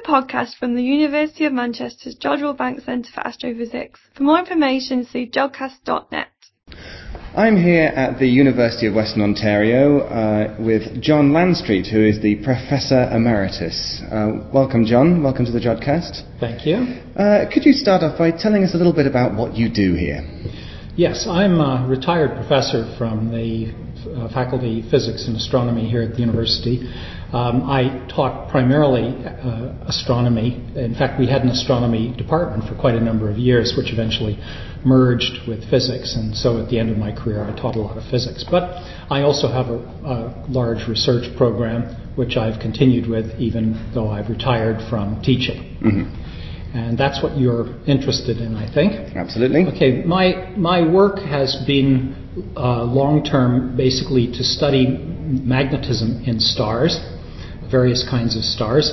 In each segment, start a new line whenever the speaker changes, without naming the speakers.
podcast from the University of Manchester's George Bank Centre for Astrophysics. For more information, see jodcast.net.
I'm here at the University of Western Ontario with John Landstreet, who is the Professor Emeritus. Welcome, John. Welcome to the Jodcast.
Thank you.
Could you start off by telling us a little bit about what you do here?
Yes, I'm a retired professor from the Faculty of Physics and Astronomy here at the university. I taught primarily astronomy. In fact, we had an astronomy department for quite a number of years, which eventually merged with physics, and so at the end of my career I taught a lot of physics. But I also have a large research program, which I've continued with even though I've retired from teaching. Mm-hmm. And that's what you're interested in, I think.
Absolutely.
Okay, my work has been long-term basically to study magnetism in stars, various kinds of stars,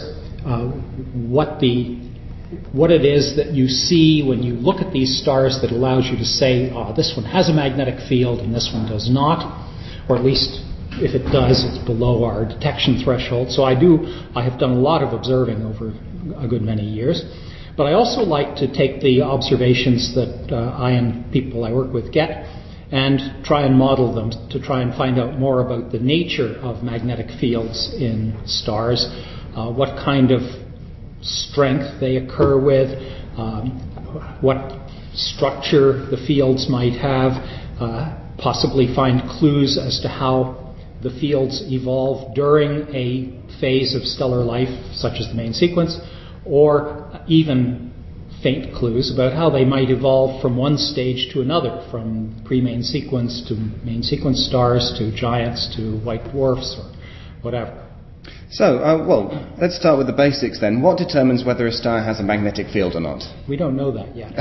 what it is that you see when you look at these stars that allows you to say, this one has a magnetic field and this one does not, or at least if it does, it's below our detection threshold. So I have done a lot of observing over a good many years. But I also like to take the observations that I and people I work with get and try and model them to try and find out more about the nature of magnetic fields in stars, what kind of strength they occur with, what structure the fields might have, possibly find clues as to how the fields evolve during a phase of stellar life, such as the main sequence, or even faint clues about how they might evolve from one stage to another, from pre-main sequence to main sequence stars to giants to white dwarfs or whatever.
So, let's start with the basics then. What determines whether a star has a magnetic field or not?
We don't know that yet.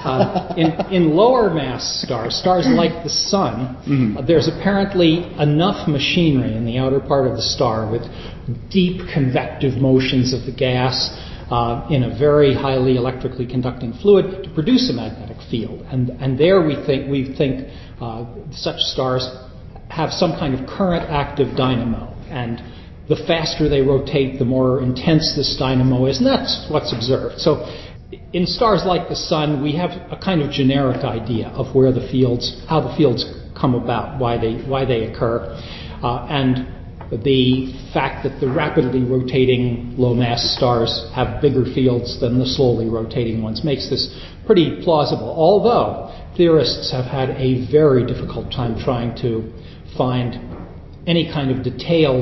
In lower mass stars like the Sun, mm-hmm. There's apparently enough machinery in the outer part of the star with deep convective motions of the gas in a very highly electrically conducting fluid to produce a magnetic field. And there we think such stars have some kind of current active dynamo. And the faster they rotate, the more intense this dynamo is, and that's what's observed. So in stars like the Sun, we have a kind of generic idea of how the fields come about, why they occur. And the fact that the rapidly rotating low-mass stars have bigger fields than the slowly rotating ones makes this pretty plausible, although theorists have had a very difficult time trying to find any kind of detailed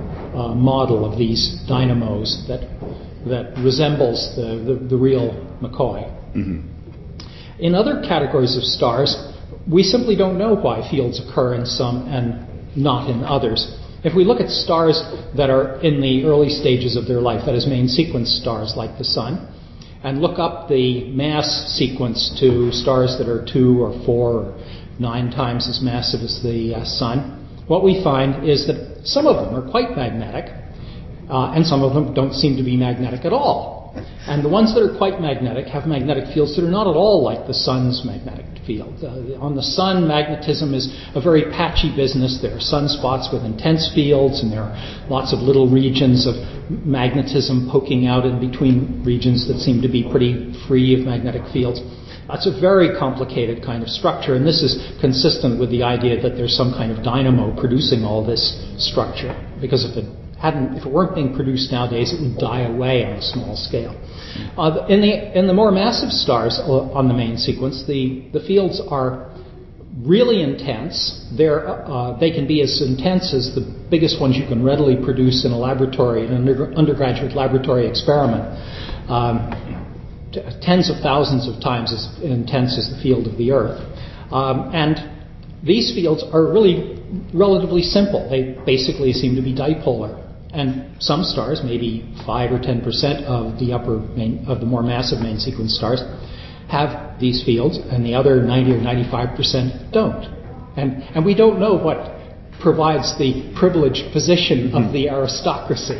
model of these dynamos that resembles the real McCoy. Mm-hmm. In other categories of stars, we simply don't know why fields occur in some and not in others. If we look at stars that are in the early stages of their life, that is main sequence stars like the Sun, and look up the mass sequence to stars that are 2 or 4 or 9 times as massive as the Sun, what we find is that some of them are quite magnetic, and some of them don't seem to be magnetic at all. And the ones that are quite magnetic have magnetic fields that are not at all like the Sun's magnetic field. On the Sun, magnetism is a very patchy business. There are sunspots with intense fields, and there are lots of little regions of magnetism poking out in between regions that seem to be pretty free of magnetic fields. It's a very complicated kind of structure, and this is consistent with the idea that there's some kind of dynamo producing all this structure, because if it weren't being produced nowadays, it would die away on a small scale. In the more massive stars on the main sequence, the fields are really intense. They can be as intense as the biggest ones you can readily produce in a laboratory, in an undergraduate laboratory experiment. Tens of thousands of times as intense as the field of the Earth. And these fields are really relatively simple. They basically seem to be dipolar. And some stars, maybe 5 or 10% of the more massive main sequence stars, have these fields, and the other 90 or 95% don't. And we don't know what provides the privileged position of the aristocracy.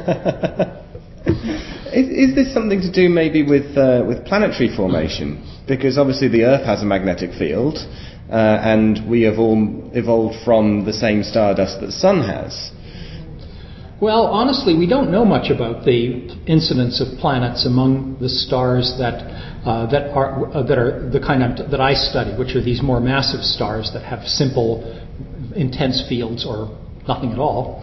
Is this something to do maybe with planetary formation? Because obviously the Earth has a magnetic field, and we have all evolved from the same stardust that the Sun has.
Well, honestly, we don't know much about the incidence of planets among the stars that are the kind that I study, which are these more massive stars that have simple, intense fields or nothing at all.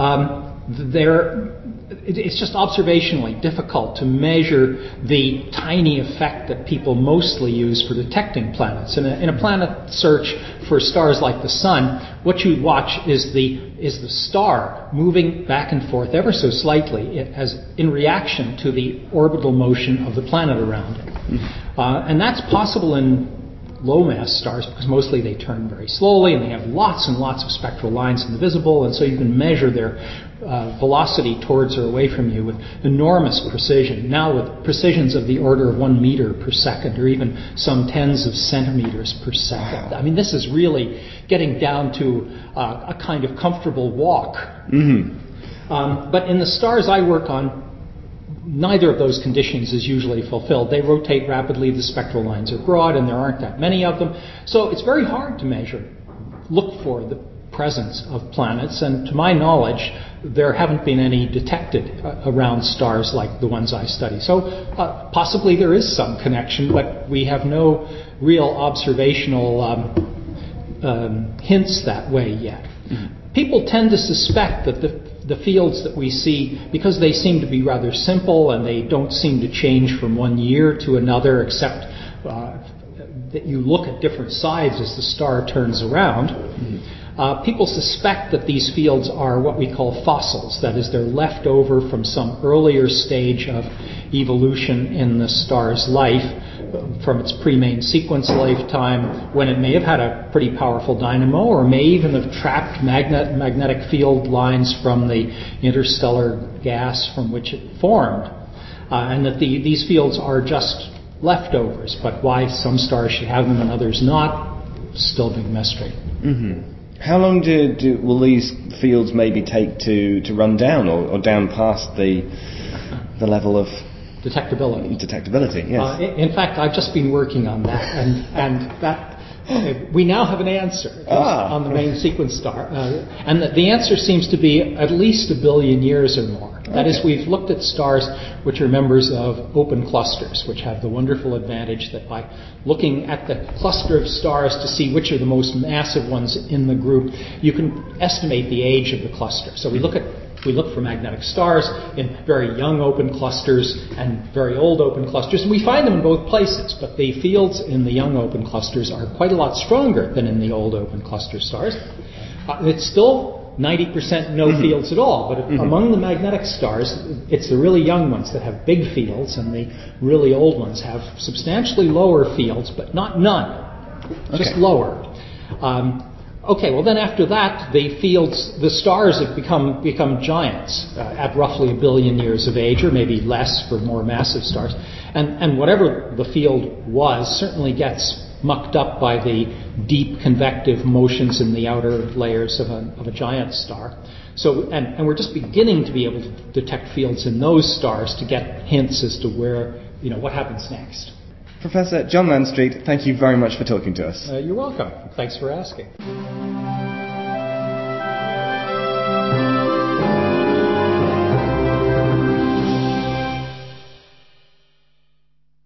It's just observationally difficult to measure the tiny effect that people mostly use for detecting planets. In a planet search for stars like the Sun, what you watch is the star moving back and forth ever so slightly as in reaction to the orbital motion of the planet around it. And that's possible in low mass stars because mostly they turn very slowly and they have lots and lots of spectral lines in the visible, and so you can measure their velocity towards or away from you with enormous precision, now with precisions of the order of 1 meter per second or even some tens of centimeters per second. I mean, this is really getting down to a kind of comfortable walk. But in the stars I work on, neither of those conditions is usually fulfilled. They rotate rapidly, the spectral lines are broad, and there aren't that many of them. So it's very hard to look for the presence of planets, and to my knowledge, there haven't been any detected around stars like the ones I study. So possibly there is some connection, but we have no real observational hints that way yet. People tend to suspect that the fields that we see, because they seem to be rather simple and they don't seem to change from one year to another, except that you look at different sides as the star turns around, people suspect that these fields are what we call fossils. That is, they're left over from some earlier stage of evolution in the star's life, from its pre-main sequence lifetime, when it may have had a pretty powerful dynamo, or may even have trapped magnetic field lines from the interstellar gas from which it formed. And that these fields are just leftovers, but why some stars should have them and others not, still a big mystery.
How long will these fields maybe take to run down or down past the level of detectability? Yes.
In fact, I've just been working on that, and that we now have an answer on the main sequence star, and the answer seems to be at least 1 billion years or more. That is, we've looked at stars which are members of open clusters, which have the wonderful advantage that by looking at the cluster of stars to see which are the most massive ones in the group, you can estimate the age of the cluster. So we look for magnetic stars in very young open clusters and very old open clusters, and we find them in both places, but the fields in the young open clusters are quite a lot stronger than in the old open cluster stars. It's still 90% no fields at all, but among the magnetic stars, it's the really young ones that have big fields, and the really old ones have substantially lower fields, but not none, just lower. Okay, well then after that, the stars have become giants at roughly 1 billion years of age, or maybe less for more massive stars. And whatever the field was certainly gets mucked up by the deep convective motions in the outer layers of a giant star. So, and we're just beginning to be able to detect fields in those stars to get hints as to where, what happens next.
Professor John Landstreet, thank you very much for talking to us.
You're welcome. Thanks for asking.